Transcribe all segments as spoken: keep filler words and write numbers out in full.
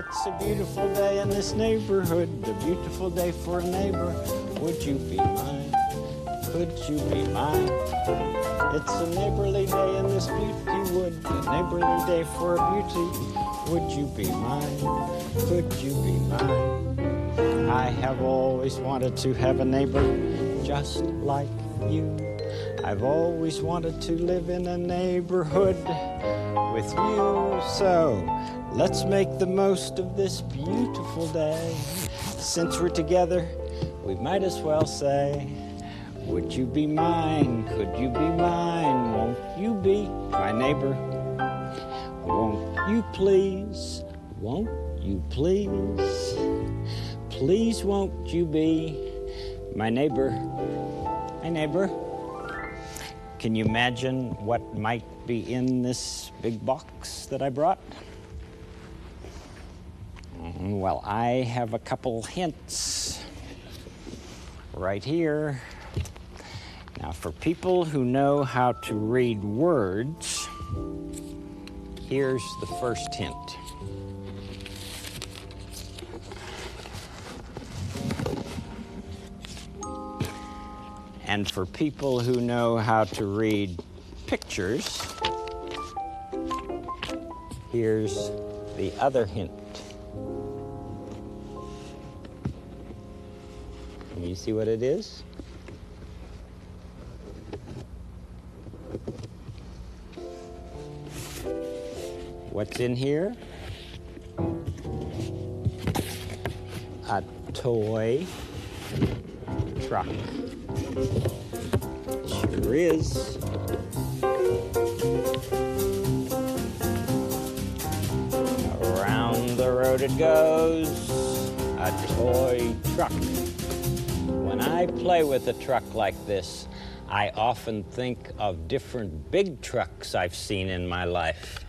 It's a beautiful day in this neighborhood, a beautiful day for a neighbor. Would you be mine? Could you be mine? It's a neighborly day in this beauty wood, a neighborly day for a beauty. Would you be mine? Could you be mine? I have always wanted to have a neighbor just like you. I've always wanted to live in a neighborhood with you. So let's make the most of this beautiful day. Since we're together, we might as well say, would you be mine? Could you be mine? Won't you be my neighbor? Won't you please? Won't you please? Please won't you be my neighbor? My neighbor. Can you imagine what might be in this big box that I brought? Well, I have a couple hints right here. Now, for people who know how to read words, here's the first hint. And for people who know how to read pictures, here's the other hint. Can you see what it is? What's in here? A toy truck. Sure is. Around the road it goes, a toy truck. When I play with a truck like this, I often think of different big trucks I've seen in my life.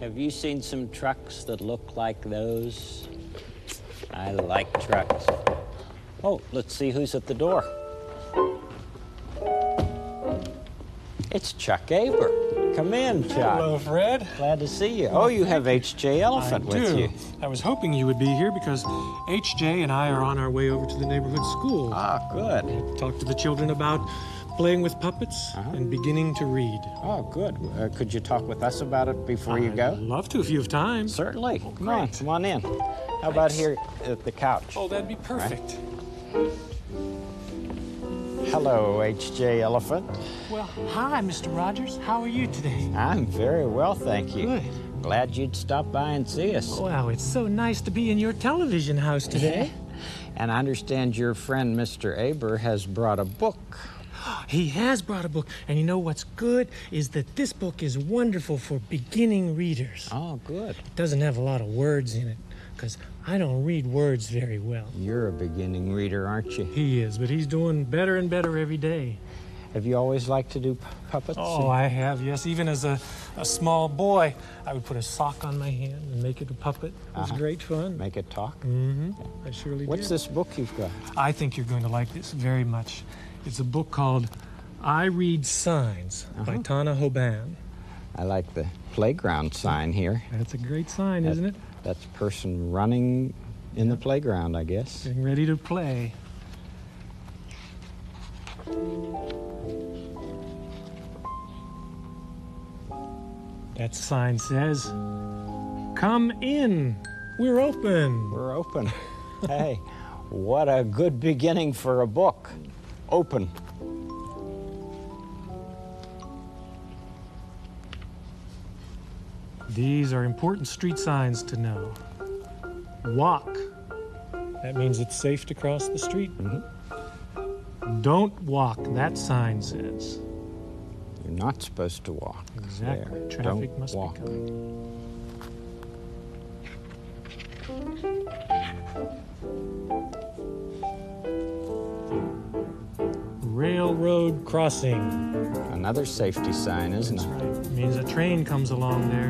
Have you seen some trucks that look like those? I like trucks. Oh, let's see who's at the door. It's Chuck Aber. Come in, Chuck. Hello, Fred. Glad to see you. Oh, you have H J Elephant I with do. you. I was hoping you would be here because H J and I are on our way over to the neighborhood school. Ah, good. Talk to the children about playing with puppets Uh-huh. and beginning to read. Oh, good. Uh, could you talk with us about it before you go? I'd love to if you have time. Certainly. Oh, Come on, great. come on in. How about here at the couch? Oh, that'd be perfect. Hello, H J Elephant. Well, hi, Mister Rogers. How are you today? I'm very well, thank you. Good. Glad you'd stop by and see us. Wow, it's so nice to be in your television house today. And I understand your friend, Mister Aber, has brought a book. He has brought a book, and you know what's good is that this book is wonderful for beginning readers. Oh, good. It doesn't have a lot of words in it, because I don't read words very well. You're a beginning reader, aren't you? He is, but he's doing better and better every day. Have you always liked to do pu- puppets? Oh, I have, yes. Even as a, a small boy, I would put a sock on my hand and make it a puppet. It was Uh-huh. great fun. Make it talk? Mm-hmm. I surely What's did. this book you've got? I think you're going to like this very much. It's a book called I Read Signs by Uh-huh. Tana Hoban. I like the playground sign here. That's a great sign, That- isn't it? That's a person running in the playground, I guess. Getting ready to play. That sign says, "Come in, we're open." We're open. Hey, what a good beginning for a book. Open. These are important street signs to know. Walk. That means it's safe to cross the street. Don't walk, that sign says. You're not supposed to walk. Exactly. There. Traffic Don't must walk. be coming. Railroad crossing. Another safety sign, isn't That's it? right. It means a train comes along there.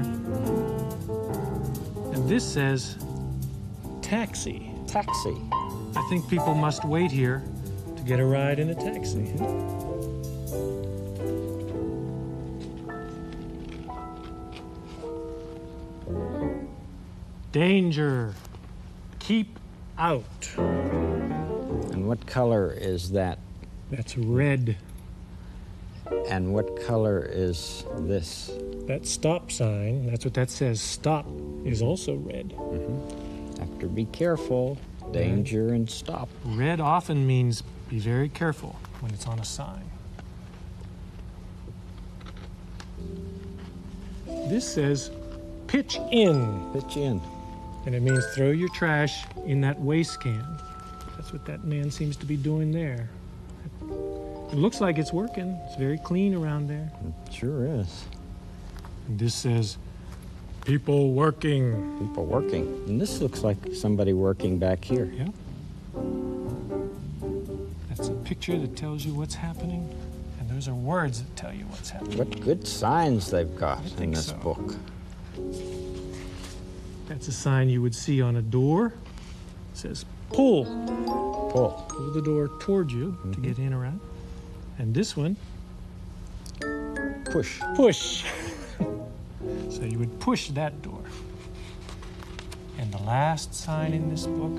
And this says taxi. Taxi. I think people must wait here to get a ride in a taxi. Danger. Keep out. And what color is that? That's red. And what color is this? That stop sign, that's what that says, stop, is also red. Have to be careful. Danger and stop. Red often means be very careful when it's on a sign. This says pitch in, Pitch in. and it means throw your trash in that waste can. That's what that man seems to be doing there. It looks like it's working. It's very clean around there. It sure is. And this says people working. People working. And this looks like somebody working back here. Yeah. That's a picture that tells you what's happening, and those are words that tell you what's happening. What good signs they've got in think this so. book. That's a sign you would see on a door. It says pull. Pull. Pull the door toward you to get in or out. And this one, Push. push. So you would push that door. And the last sign in this book,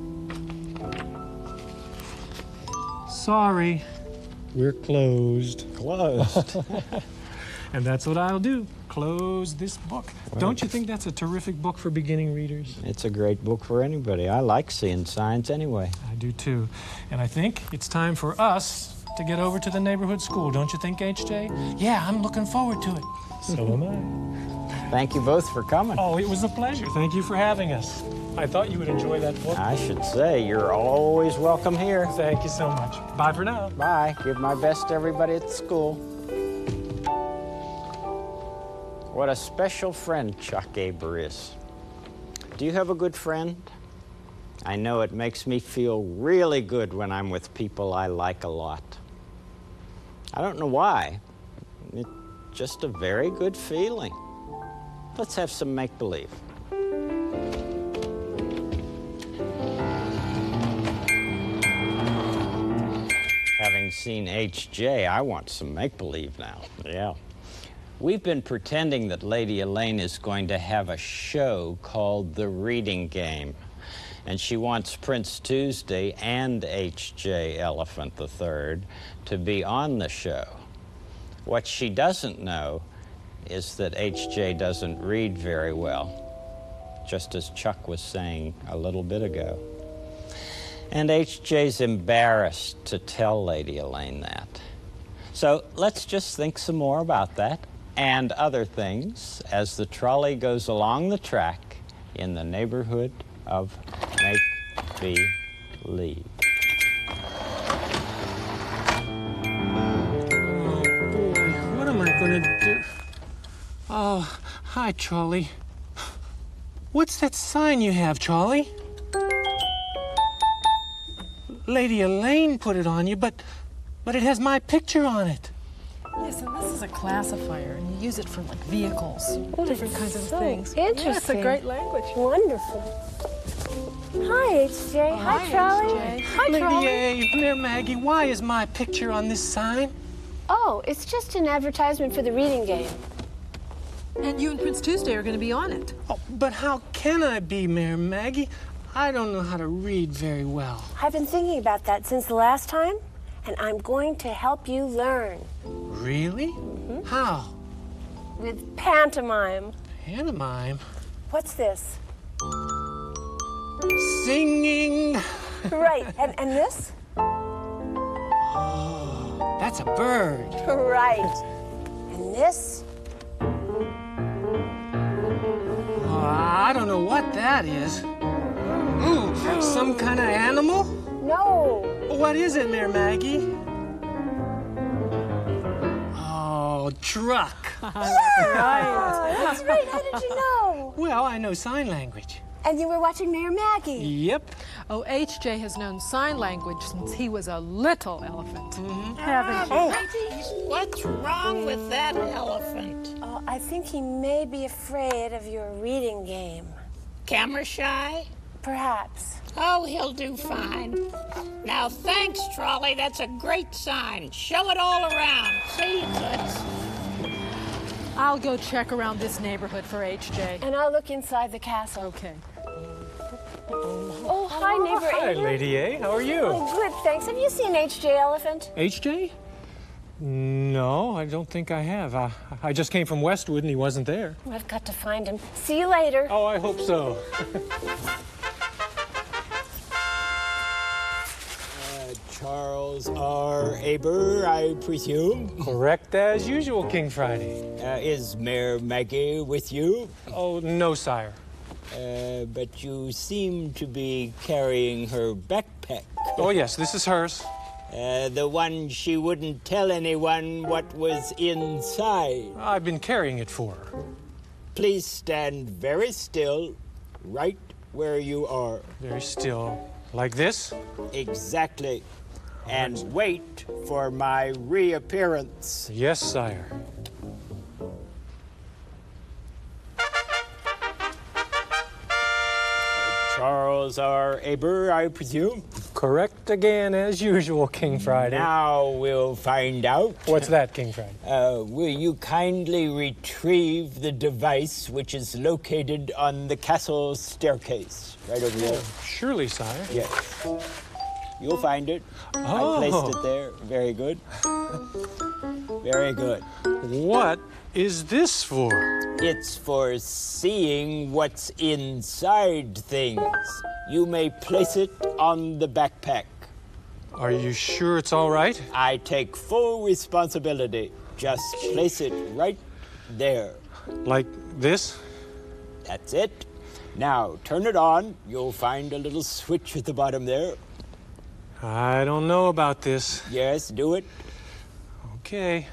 sorry, we're closed. Closed. And that's what I'll do, close this book. Don't you think that's a terrific book for beginning readers? It's a great book for anybody. I like seeing signs anyway. I do too. And I think it's time for us to get over to the neighborhood school. Don't you think, H J? Yeah, I'm looking forward to it. So am I. Thank you both for coming. Oh, it was a pleasure. Thank you for having us. I thought you would enjoy that book. I should say, you're always welcome here. Thank you so much. Bye for now. Bye. Give my best to everybody at the school. What a special friend Chuck Aber is. Do you have a good friend? I know it makes me feel really good when I'm with people I like a lot. I don't know why. It's just a very good feeling. let's have some make-believe. Having seen H J, I want some make-believe now. Yeah. We've been pretending that Lady Elaine is going to have a show called The Reading Game. And she wants Prince Tuesday and H J Elephant the Third to be on the show. What she doesn't know is that H J doesn't read very well, just as Chuck was saying a little bit ago. And H J's embarrassed to tell Lady Elaine that. So let's just think some more about that and other things as the trolley goes along the track in the neighborhood of make-believe. Oh, boy, what am I gonna do? Oh, hi, Charlie. What's that sign you have, Charlie? Lady Elaine put it on you, but but it has my picture on it. Yes, and this is a classifier, and you use it for like vehicles, Oh, different it's kinds of so things. interesting. Yeah, it's a great language. Wonderful. Hi, H J. Oh, hi, hi, Charlie. H J. Hi, Lady Charlie. A, Mayor Maggie, why is my picture on this sign? Oh, it's just an advertisement for the reading game. And you and Prince Tuesday are going to be on it. Oh, but how can I be, Mayor Maggie? I don't know how to read very well. I've been thinking about that since the last time, and I'm going to help you learn Really? Mm-hmm. How? with pantomime. Pantomime? What's this? Singing. Right, and, and this? That's a bird. Right. And this? Oh, I don't know what that is. Ooh, some kind of animal? No. What is it, Mayor Maggie? Oh, truck. Yeah, that's right. How did you know? Well, I know sign language. And you were watching Mayor Maggie. Yep. Oh, H J has known sign language since he was a little elephant. Haven't you? Oh, What's wrong with that elephant? oh, I think he may be afraid of your reading game. Camera shy? Perhaps. Oh, he'll do fine. Now, thanks, Trolley. That's a great sign. Show it all around. See, Toots? I'll go check around this neighborhood for H J. And I'll look inside the castle. Okay. Oh, hi, neighbor Hi, Adrian. Lady A. How are you? Oh, good, thanks. Have you seen H J Elephant? H J? No, I don't think I have. I, I just came from Westwood and he wasn't there. Oh, I've got to find him. See you later. Oh, I hope so. Charles R. Aber, I presume. Correct as usual, King Friday. Uh, is Mayor Maggie with you? Oh, no, sire. Uh, but you seem to be carrying her backpack. Oh, yes, this is hers. Uh, the one she wouldn't tell anyone what was inside. I've been carrying it for her. Please stand very still, right where you are. Very still. Like this? Exactly. And wait for my reappearance. Yes, sire. Charles R. Aber, I presume. Correct again as usual, King Friday. Now we'll find out. What's that, King Friday? Uh, will you kindly retrieve the device which is located on the castle staircase? Right over there. Surely, sire. Yes. You'll find it. Oh. I placed it there. Very good. Very good. What is this for? It's for seeing what's inside things. You may place it on the backpack. Are you sure it's all right? I take full responsibility. Just place it right there. Like this? That's it. Now, turn it on. You'll find a little switch at the bottom there. I don't know about this. Yes, do it. Okay.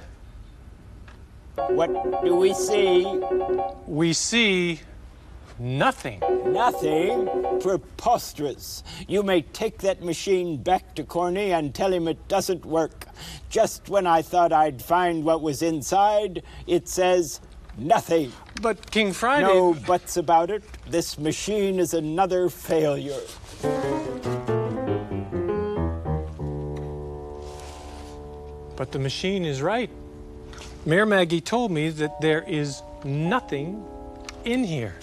What do we see? We see nothing. Nothing. Preposterous. You may take that machine back to Corny and tell him it doesn't work. Just when I thought I'd find what was inside, it says Nothing. But King Friday... No buts about it. This machine is another failure. But the machine is right. Mayor Maggie told me that there is nothing in here.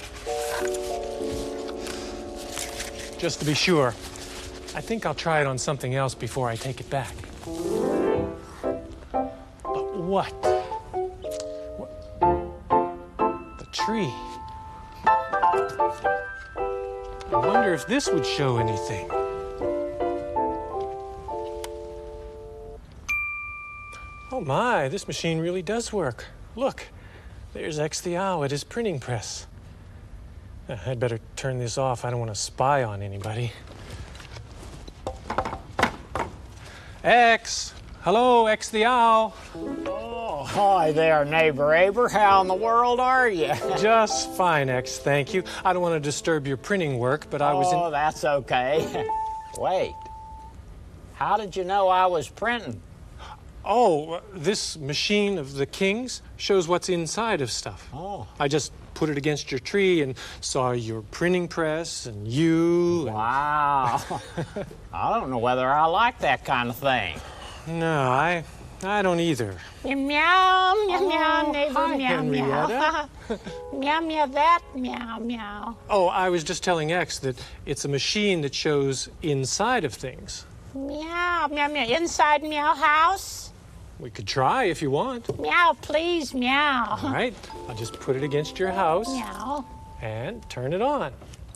Just to be sure, I think I'll try it on something else before I take it back. But what? What? The tree. I wonder if this would show anything. Oh my, this machine really does work. Look, there's X the Owl at his printing press. Uh, I'd better turn this off. I don't want to spy on anybody. X! Hello, X the Owl. Oh, hi there, neighbor Aber. How in the world are you? Just fine, X, thank you. I don't want to disturb your printing work, but I was in... Oh, that's okay. Wait, how did you know I was printing? Oh, this machine of the king's shows what's inside of stuff. Oh. I just put it against your tree and saw your printing press and you. And... Wow. I don't know whether I like that kind of thing. No, I I don't either. Meow, meow, meow, meow, neighbor, hi, meow, Henrietta. meow. Meow, meow, that, meow, meow. Oh, I was just telling X that it's a machine that shows inside of things. Meow, meow, meow. Inside meow house? We could try if you want. Meow, please, meow. All right, I'll just put it against your house Meow. and turn it on.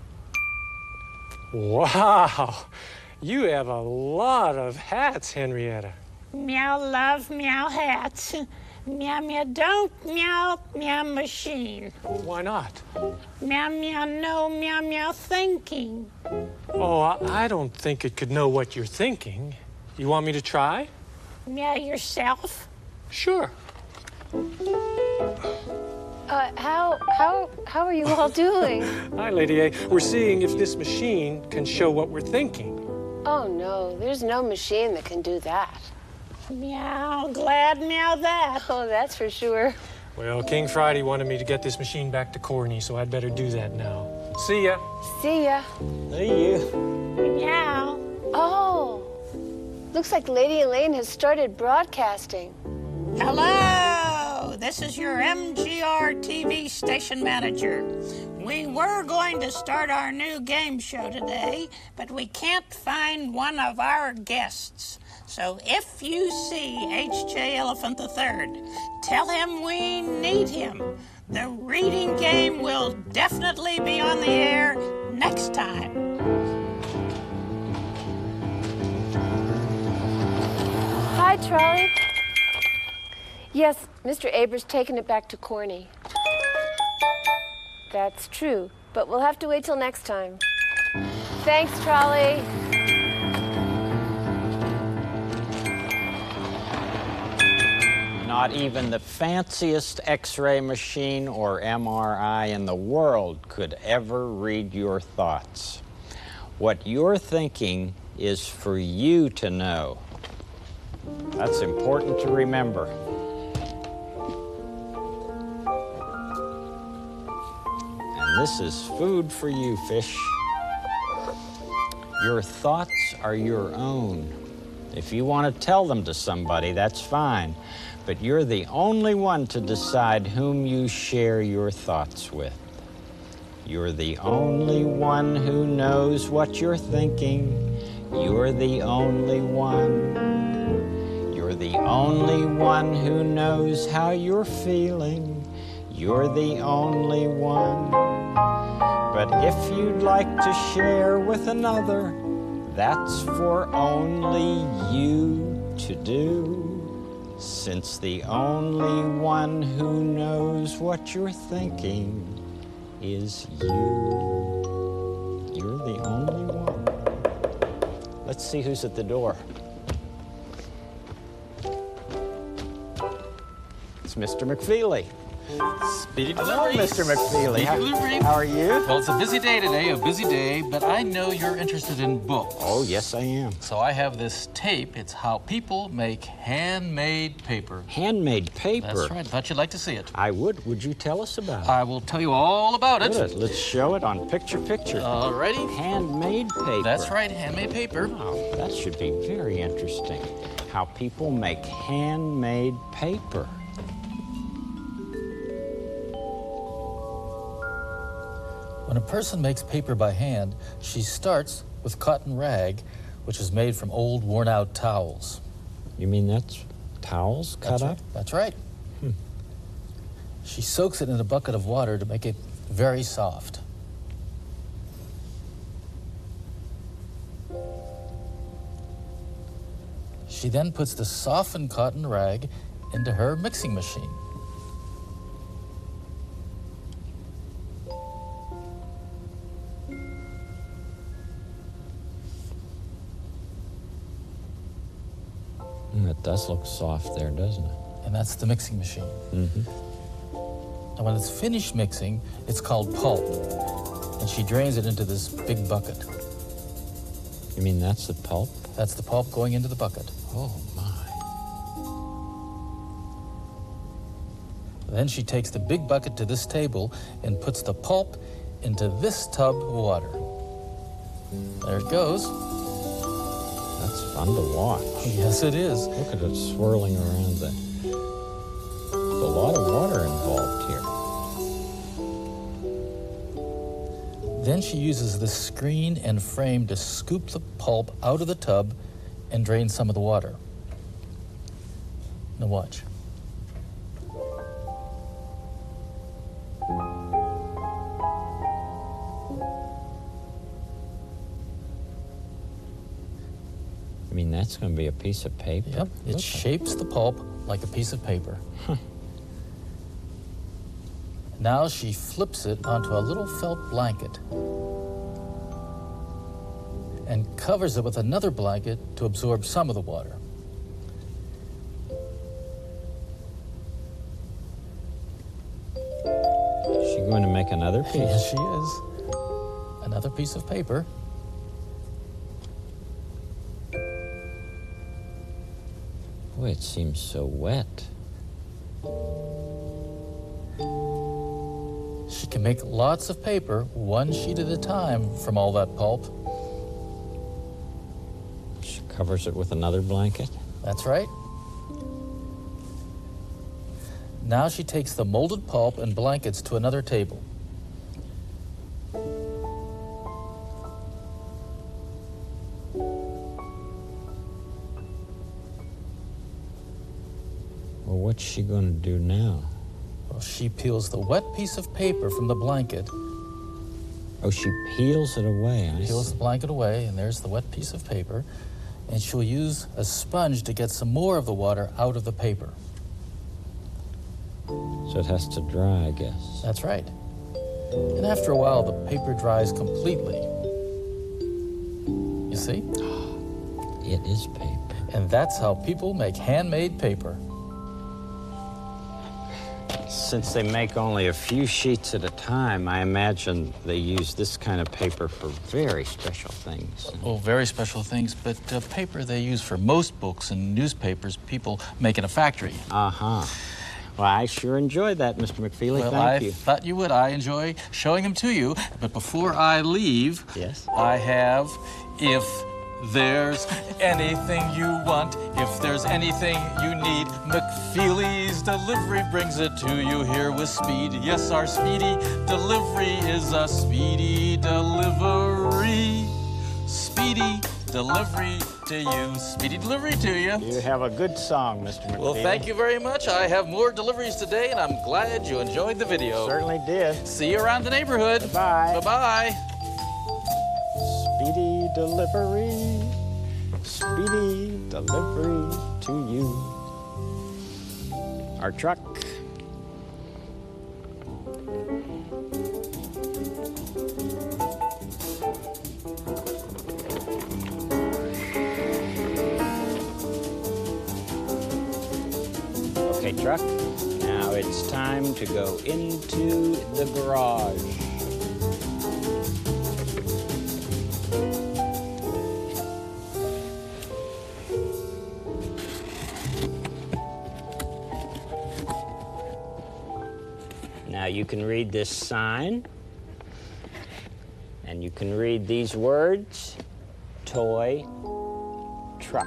Wow, you have a lot of hats, Henrietta. Meow, love, meow, hats. Meow, meow, don't, meow, meow, machine. Why not? Meow, meow, no, meow, meow, thinking. Oh, I I don't think it could know what you're thinking. You want me to try? Meow yourself. Sure. Uh, how, how, how are you all doing? Hi, Lady A. We're seeing if this machine can show what we're thinking. Oh, no, there's no machine that can do that. Meow, glad meow that. Oh, that's for sure. Well, King Friday wanted me to get this machine back to Corny, so I'd better do that now. See ya. See ya. See you. Meow. Oh, looks like Lady Elaine has started broadcasting. Hello, this is your M G R T V station manager. We were going to start our new game show today, but we can't find one of our guests. So if you see H J Elephant the third, tell him we need him. The reading game will definitely be on the air next time. Hi, Trolley. Yes, Mister Aber's taken it back to Corny. That's true, but we'll have to wait till next time. Thanks, Trolley. Not even the fanciest X-ray machine or M R I in the world could ever read your thoughts. What you're thinking is for you to know. That's important to remember. And this is food for you, fish. Your thoughts are your own. If you want to tell them to somebody, that's fine. But you're the only one to decide whom you share your thoughts with. You're the only one who knows what you're thinking. You're the only one. You're the only one who knows how you're feeling. You're the only one. But if you'd like to share with another, that's for only you to do. Since the only one who knows what you're thinking is you. You're the only one. Let's see who's at the door. It's Mister McFeely. Speedy Hello, delivery. Mister McFeely. Speedy How, delivery. how are you? Well, it's a busy day today, a busy day, but I know you're interested in books. Oh, yes, I am. So I have this tape. It's how people make handmade paper. Handmade paper. That's right. Thought you'd like to see it. I would. Would you tell us about it? I will tell you all about it. Good. Let's show it on picture picture. Alrighty. Handmade paper. That's right, handmade paper. Oh, that should be very interesting. How people make handmade paper. When a person makes paper by hand, she starts with cotton rag, which is made from old, worn-out towels. You mean that's towels cut That's up? right. That's right. Hmm. She soaks it in a bucket of water to make it very soft. She then puts the softened cotton rag into her mixing machine. Mm, it does look soft there, doesn't it? And that's the mixing machine. Mm-hmm. And when it's finished mixing, it's called pulp. And she drains it into this big bucket. You mean that's the pulp? That's the pulp going into the bucket. Oh, my. Then she takes the big bucket to this table and puts the pulp into this tub of water. There it goes. That's fun to watch. Yes, it is. Look at it swirling around there. There's a lot of water involved here. Then she uses the screen and frame to scoop the pulp out of the tub and drain some of the water. Now watch. I mean, that's going to be a piece of paper. Yep, it Look. shapes the pulp like a piece of paper. Now she flips it onto a little felt blanket and covers it with another blanket to absorb some of the water. Is she going to make another piece? Yes, she is. Another piece of paper. Boy, it seems so wet. She can make lots of paper, one sheet at a time, from all that pulp. She covers it with another blanket. That's right. Now she takes the molded pulp and blankets to another table. Well, what's she going to do now? Well, she peels the wet piece of paper from the blanket, Oh, she peels it away. I peels see. the blanket away, and there's the wet piece of paper, and she'll use a sponge to get some more of the water out of the paper. So it has to dry, I guess. That's right. And after a while, the paper dries completely. You see? It is paper. And that's how people make handmade paper. Since they make only a few sheets at a time, I imagine they use this kind of paper for very special things. Oh, very special things, but uh, paper they use for most books and newspapers people make in a factory. Uh-huh. Well, I sure enjoyed that, Mister McFeely. Well, Thank I you. thought you would. I enjoy showing them to you. But before I leave, Yes? I have, if there's anything you want, if there's anything you need, McFeely's Delivery brings it to you here with speed. Yes, our speedy delivery is a speedy delivery. Speedy delivery to you. Speedy delivery to you. You have a good song, Mister McFeely. Well, thank you very much. I have more deliveries today, and I'm glad you enjoyed the video. Certainly did. See you around the neighborhood. Bye. Bye-bye. Speedy delivery, speedy delivery to you. Our truck. Okay, truck. Now it's time to go into the garage. Now you can read this sign, and you can read these words, toy truck.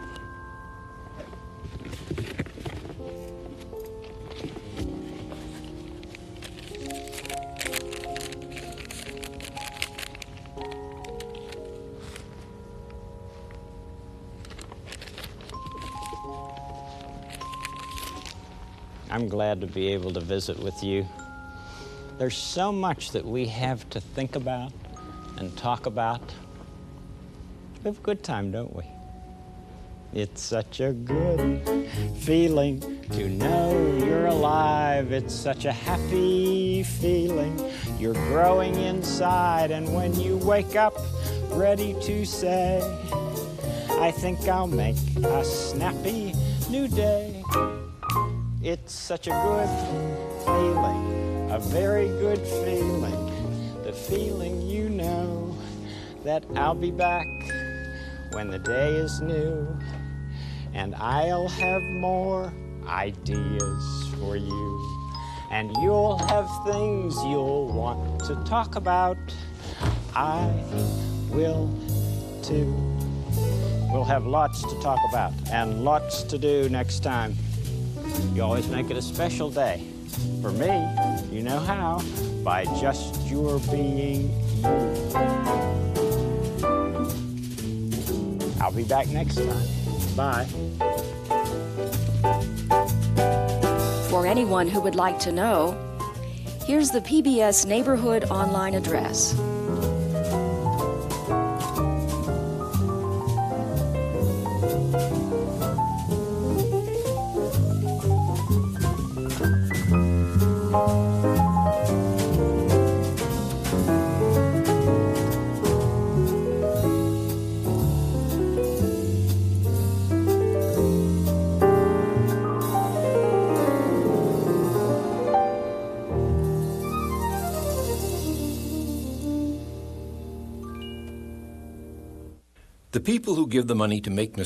I'm glad to be able to visit with you. There's so much that we have to think about and talk about. We have a good time, don't we? It's such a good feeling to know you're alive. It's such a happy feeling. You're growing inside, and when you wake up ready to say, I think I'll make a snappy new day. It's such a good feeling, a very good feeling, the feeling you know that I'll be back when the day is new, and I'll have more ideas for you, and you'll have things you'll want to talk about. I will too. We'll have lots to talk about and lots to do next time. You always make it a special day. For me, you know how, by just your being you. I'll be back next time. Bye. For anyone who would like to know, here's the P B S Neighborhood online address. The people who give the money to make